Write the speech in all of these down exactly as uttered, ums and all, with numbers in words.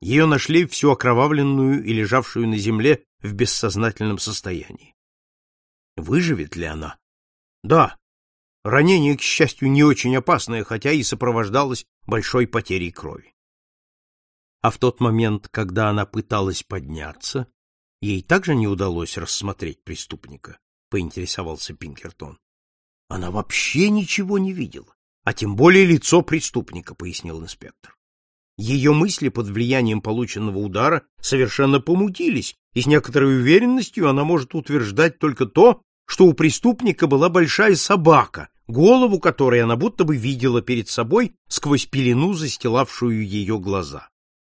Ее нашли всю окровавленную и лежавшую на земле в бессознательном состоянии. Выживет ли она? Да. Ранение, к счастью, не очень опасное, хотя и сопровождалось большой потерей крови. А в тот момент, когда она пыталась подняться, ей также не удалось рассмотреть преступника, поинтересовался Пинкертон. Она вообще ничего не видела, а тем более лицо преступника, пояснил инспектор. Ее мысли под влиянием полученного удара совершенно помутились, и с некоторой уверенностью она может утверждать только то, что у преступника была большая собака, голову которой она будто бы видела перед собой сквозь пелену, застилавшую ее глаза.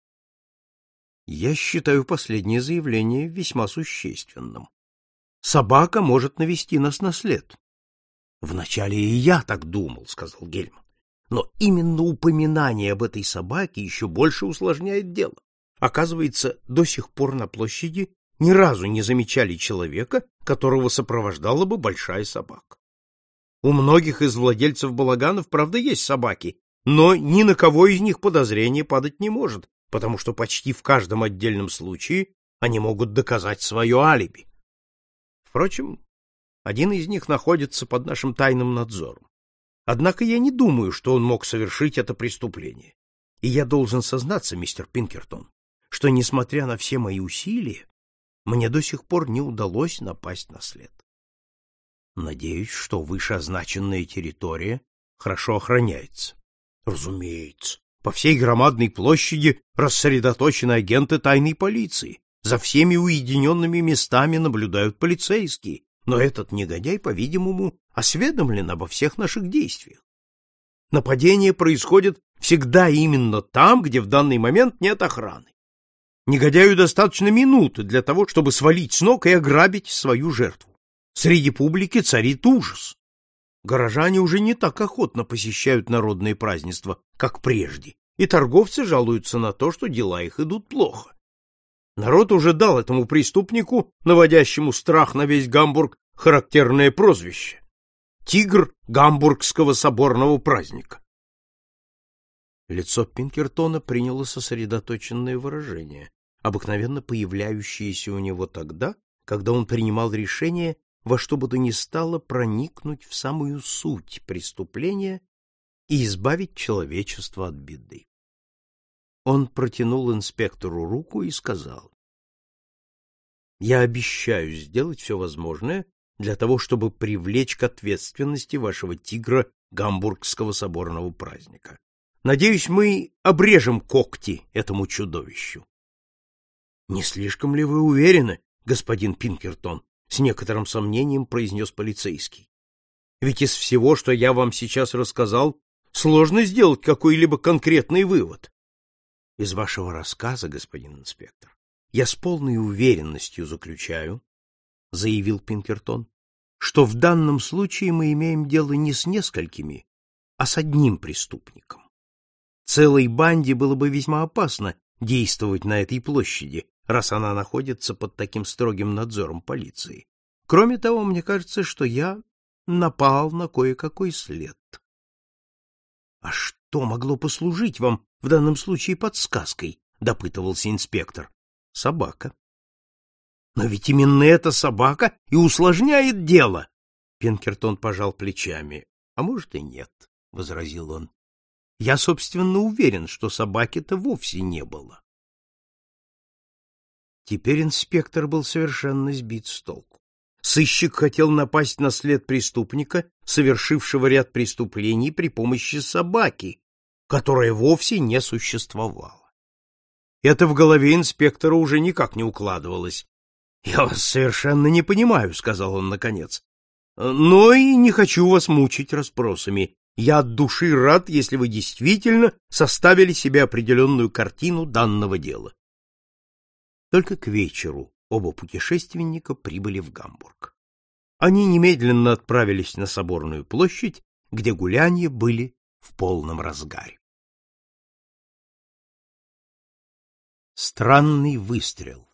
Я считаю последнее заявление весьма существенным. Собака может навести нас на след. Вначале и я так думал, сказал Гельман. Но именно упоминание об этой собаке еще больше усложняет дело. Оказывается, до сих пор на площади ни разу не замечали человека, которого сопровождала бы большая собака. У многих из владельцев балаганов, правда, есть собаки, но ни на кого из них подозрение падать не может, потому что почти в каждом отдельном случае они могут доказать свое алиби. Впрочем, один из них находится под нашим тайным надзором. Однако я не думаю, что он мог совершить это преступление. И я должен сознаться, мистер Пинкертон, что, несмотря на все мои усилия, мне до сих пор не удалось напасть на след. Надеюсь, что вышеозначенная территория хорошо охраняется. Разумеется, по всей громадной площади рассредоточены агенты тайной полиции. За всеми уединенными местами наблюдают полицейские. Но этот негодяй, по-видимому, осведомлен обо всех наших действиях. Нападение происходит всегда именно там, где в данный момент нет охраны. Негодяю достаточно минуты для того, чтобы свалить с ног и ограбить свою жертву. Среди публики царит ужас. Горожане уже не так охотно посещают народные празднества, как прежде, и торговцы жалуются на то, что дела их идут плохо. Народ уже дал этому преступнику, наводящему страх на весь Гамбург, характерное прозвище — «Тигр Гамбургского соборного праздника». Лицо Пинкертона приняло сосредоточенное выражение, обыкновенно появляющееся у него тогда, когда он принимал решение во что бы то ни стало проникнуть в самую суть преступления и избавить человечество от беды. Он протянул инспектору руку и сказал: «Я обещаю сделать все возможное для того, чтобы привлечь к ответственности вашего тигра Гамбургского соборного праздника. Надеюсь, мы обрежем когти этому чудовищу». «Не слишком ли вы уверены, господин Пинкертон?» — с некоторым сомнением произнес полицейский. «Ведь из всего, что я вам сейчас рассказал, сложно сделать какой-либо конкретный вывод». Из вашего рассказа, господин инспектор, я с полной уверенностью заключаю, — заявил Пинкертон, — что в данном случае мы имеем дело не с несколькими, а с одним преступником. Целой банде было бы весьма опасно действовать на этой площади, раз она находится под таким строгим надзором полиции. Кроме того, мне кажется, что я напал на кое-какой след. — А что могло послужить вам в данном случае подсказкой? — допытывался инспектор. — Собака. — Но ведь именно эта собака и усложняет дело. Пинкертон пожал плечами. — А может и нет, — возразил он. — Я, собственно, уверен, что собаки-то вовсе не было. Теперь инспектор был совершенно сбит с толку. Сыщик хотел напасть на след преступника, совершившего ряд преступлений при помощи собаки, которая вовсе не существовала. Это в голове инспектора уже никак не укладывалось. — Я вас совершенно не понимаю, — сказал он наконец. — Но и не хочу вас мучить расспросами. Я от души рад, если вы действительно составили себе определенную картину данного дела. Только к вечеру оба путешественника прибыли в Гамбург. Они немедленно отправились на Соборную площадь, где гулянья были в полном разгаре. Странный выстрел.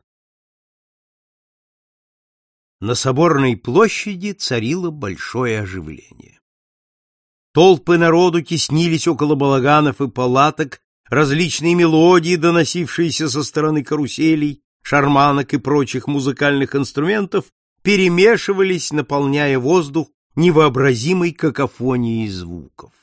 На Соборной площади царило большое оживление. Толпы народу теснились около балаганов и палаток, различные мелодии, доносившиеся со стороны каруселей, шарманок и прочих музыкальных инструментов, перемешивались, наполняя воздух невообразимой какофонией звуков.